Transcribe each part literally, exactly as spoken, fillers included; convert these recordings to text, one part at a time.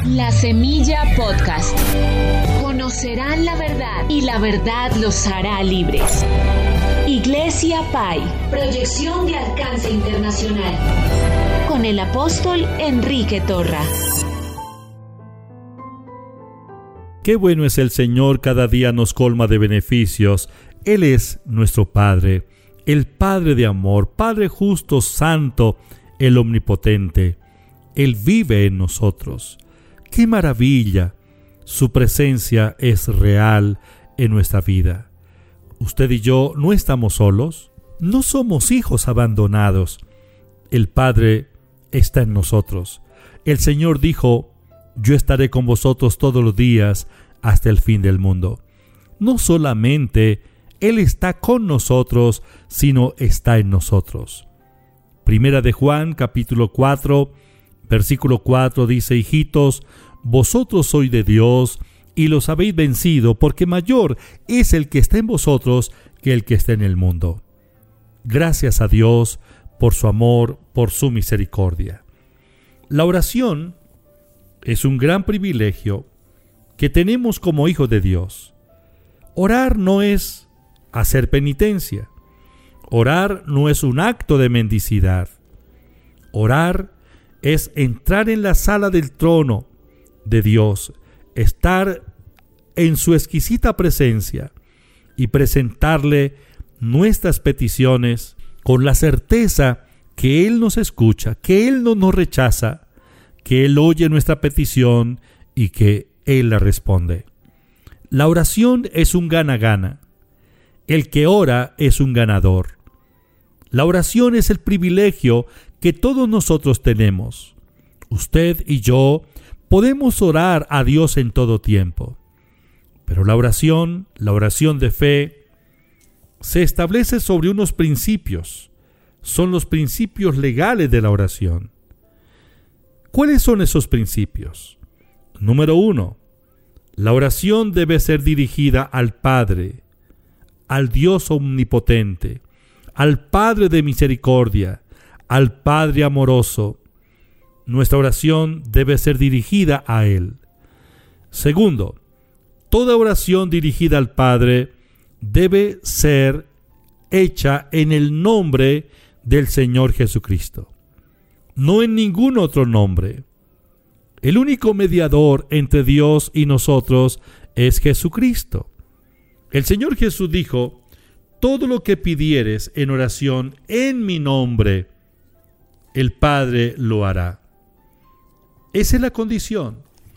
La Semilla Podcast. Conocerán la verdad y la verdad los hará libres. Iglesia Pai. Proyección de alcance internacional. Con el apóstol Enrique Torra. Qué bueno es el Señor, cada día nos colma de beneficios. Él es nuestro Padre, el Padre de amor, Padre justo, santo, el omnipotente. Él vive en nosotros. ¡Qué maravilla! Su presencia es real en nuestra vida. Usted y yo no estamos solos, no somos hijos abandonados. El Padre está en nosotros. El Señor dijo: yo estaré con vosotros todos los días hasta el fin del mundo. No solamente Él está con nosotros, sino está en nosotros. Primera de Juan, capítulo cuatro, versículo cuatro dice: hijitos, vosotros sois de Dios y los habéis vencido, porque mayor es el que está en vosotros que el que está en el mundo. Gracias a Dios por su amor, por su misericordia. La oración es un gran privilegio que tenemos como hijos de Dios. Orar no es hacer penitencia. Orar no es un acto de mendicidad. Orar es entrar en la sala del trono de Dios, estar en su exquisita presencia y presentarle nuestras peticiones con la certeza que Él nos escucha, que Él no nos rechaza, que Él oye nuestra petición y que Él la responde. La oración es un gana-gana. El que ora es un ganador. La oración es el privilegio que todos nosotros tenemos. Usted y yo podemos orar a Dios en todo tiempo. Pero la oración, la oración de fe, se establece sobre unos principios. Son los principios legales de la oración. ¿Cuáles son esos principios? Número uno, la oración debe ser dirigida al Padre, al Dios omnipotente, al Padre de misericordia, al Padre amoroso. Nuestra oración debe ser dirigida a Él. Segundo, toda oración dirigida al Padre debe ser hecha en el nombre del Señor Jesucristo, no en ningún otro nombre. El único mediador entre Dios y nosotros es Jesucristo. El Señor Jesús dijo: todo lo que pidieres en oración en mi nombre, el Padre lo hará. Esa es la condición.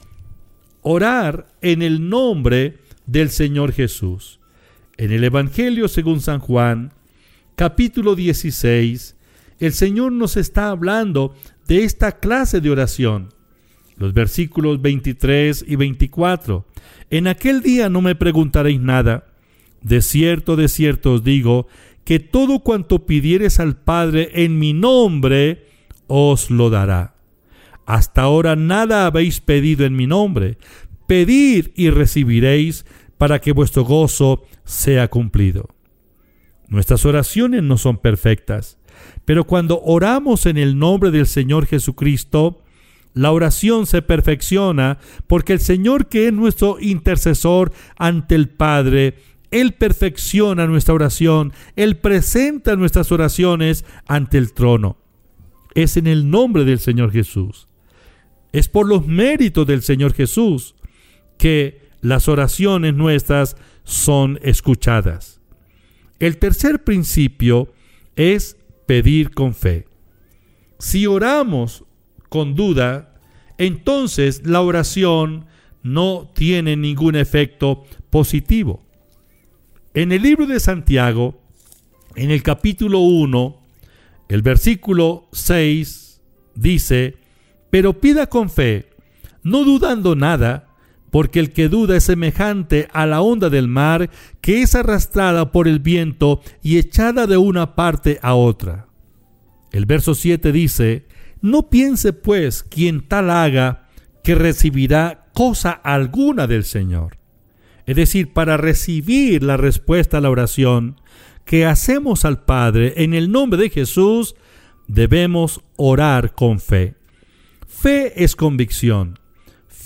Orar en el nombre del Señor Jesús. En el Evangelio según San Juan, capítulo dieciséis, el Señor nos está hablando de esta clase de oración. Los versículos veintitrés y veinticuatro. En aquel día no me preguntaréis nada. De cierto, de cierto os digo, que todo cuanto pidiereis al Padre en mi nombre, os lo dará. Hasta ahora nada habéis pedido en mi nombre. Pedid y recibiréis, para que vuestro gozo sea cumplido. Nuestras oraciones no son perfectas, pero cuando oramos en el nombre del Señor Jesucristo, la oración se perfecciona, porque el Señor, que es nuestro intercesor ante el Padre, Él perfecciona nuestra oración, Él presenta nuestras oraciones ante el trono. Es en el nombre del Señor Jesús. Es por los méritos del Señor Jesús que las oraciones nuestras son escuchadas. El tercer principio es pedir con fe. Si oramos con duda, entonces la oración no tiene ningún efecto positivo. En el libro de Santiago, en el capítulo uno, el versículo seis, dice: pero pida con fe, no dudando nada, porque el que duda es semejante a la onda del mar, que es arrastrada por el viento y echada de una parte a otra. El verso siete dice: no piense pues quien tal haga que recibirá cosa alguna del Señor. Es decir, para recibir la respuesta a la oración que hacemos al Padre en el nombre de Jesús, debemos orar con fe. Fe es convicción.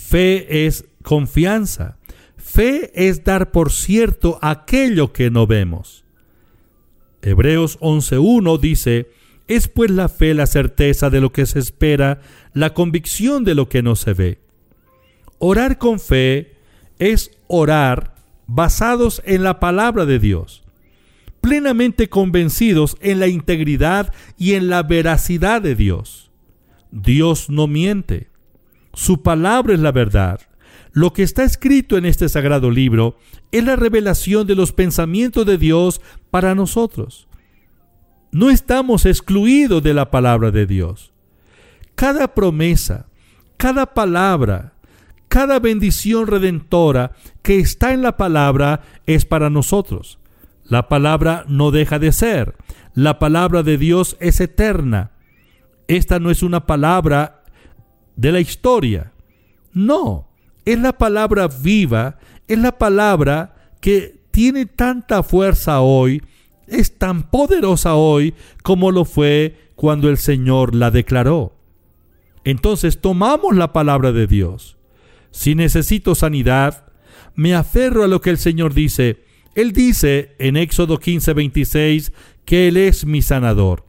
Fe es confianza. Fe es dar por cierto aquello que no vemos. Hebreos once uno dice: es pues la fe la certeza de lo que se espera, la convicción de lo que no se ve. Orar con fe es orar basados en la palabra de Dios, plenamente convencidos en la integridad y en la veracidad de Dios. Dios no miente. Su palabra es la verdad. Lo que está escrito en este sagrado libro es la revelación de los pensamientos de Dios para nosotros. No estamos excluidos de la palabra de Dios. Cada promesa, cada palabra, cada bendición redentora que está en la palabra es para nosotros. La palabra no deja de ser. La palabra de Dios es eterna. Esta no es una palabra de la historia. No, es la palabra viva, es la palabra que tiene tanta fuerza hoy, es tan poderosa hoy como lo fue cuando el Señor la declaró. Entonces tomamos la palabra de Dios. Si necesito sanidad, me aferro a lo que el Señor dice. Él dice en Éxodo quince veintiséis que Él es mi sanador.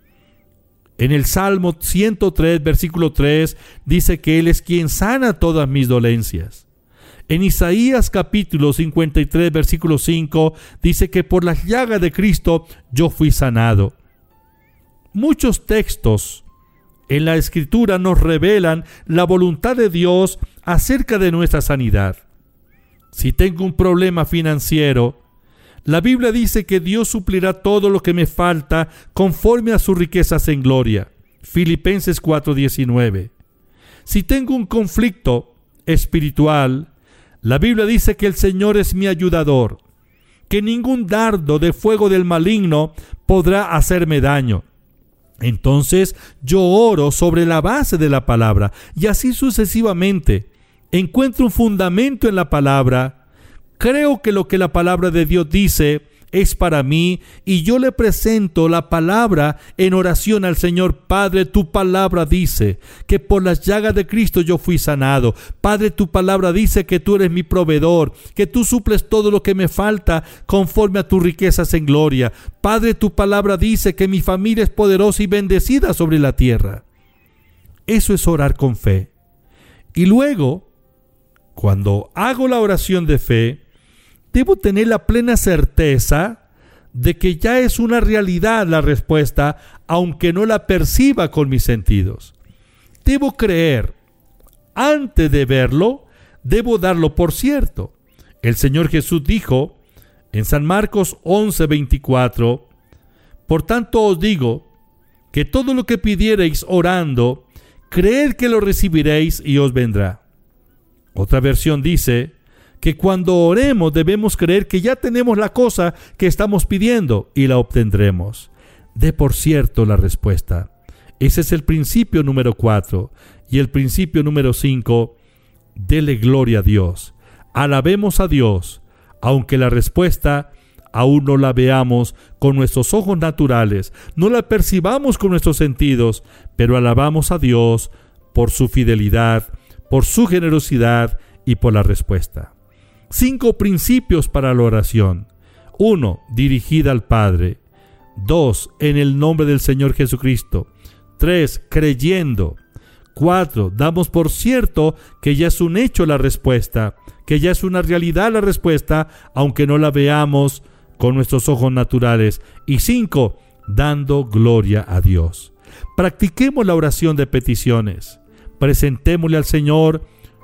En el Salmo ciento tres, versículo tres, dice que Él es quien sana todas mis dolencias. En Isaías capítulo cincuenta y tres, versículo cinco, dice que por las llagas de Cristo yo fui sanado. Muchos textos en la Escritura nos revelan la voluntad de Dios acerca de nuestra sanidad. Si tengo un problema financiero, la Biblia dice que Dios suplirá todo lo que me falta conforme a sus riquezas en gloria. Filipenses cuatro diecinueve. Si tengo un conflicto espiritual, la Biblia dice que el Señor es mi ayudador, que ningún dardo de fuego del maligno podrá hacerme daño. Entonces yo oro sobre la base de la palabra y así sucesivamente. Encuentro un fundamento en la palabra. Creo que lo que la palabra de Dios dice es para mí y yo le presento la palabra en oración al Señor. Padre, tu palabra dice que por las llagas de Cristo yo fui sanado. Padre, tu palabra dice que tú eres mi proveedor, que tú suples todo lo que me falta conforme a tus riquezas en gloria. Padre, tu palabra dice que mi familia es poderosa y bendecida sobre la tierra. Eso es orar con fe. Y luego, cuando hago la oración de fe, debo tener la plena certeza de que ya es una realidad la respuesta, aunque no la perciba con mis sentidos. Debo creer. Antes de verlo, debo darlo por cierto. El Señor Jesús dijo en San Marcos once veinticuatro: por tanto os digo que todo lo que pidiereis orando, creed que lo recibiréis y os vendrá. Otra versión dice que cuando oremos debemos creer que ya tenemos la cosa que estamos pidiendo y la obtendremos. Dé por cierto la respuesta. Ese es el principio número cuatro. Y el principio número cinco, dele gloria a Dios. Alabemos a Dios, aunque la respuesta aún no la veamos con nuestros ojos naturales, no la percibamos con nuestros sentidos, pero alabamos a Dios por su fidelidad, por su generosidad y por la respuesta. Cinco principios para la oración. Uno, dirigida al Padre. Dos, en el nombre del Señor Jesucristo. Tres, creyendo. Cuatro, damos por cierto que ya es un hecho la respuesta, que ya es una realidad la respuesta, aunque no la veamos con nuestros ojos naturales. Y cinco, dando gloria a Dios. Practiquemos la oración de peticiones. Presentémosle al Señor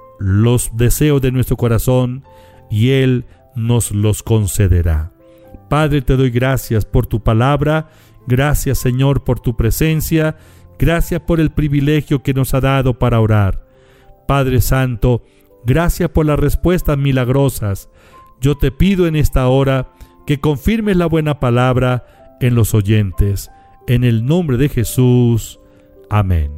los deseos de nuestro corazón y Él nos los concederá. Padre, te doy gracias por tu palabra. Gracias, Señor, por tu presencia. Gracias por el privilegio que nos ha dado para orar. Padre Santo, gracias por las respuestas milagrosas. Yo te pido en esta hora que confirmes la buena palabra en los oyentes. En el nombre de Jesús. Amén.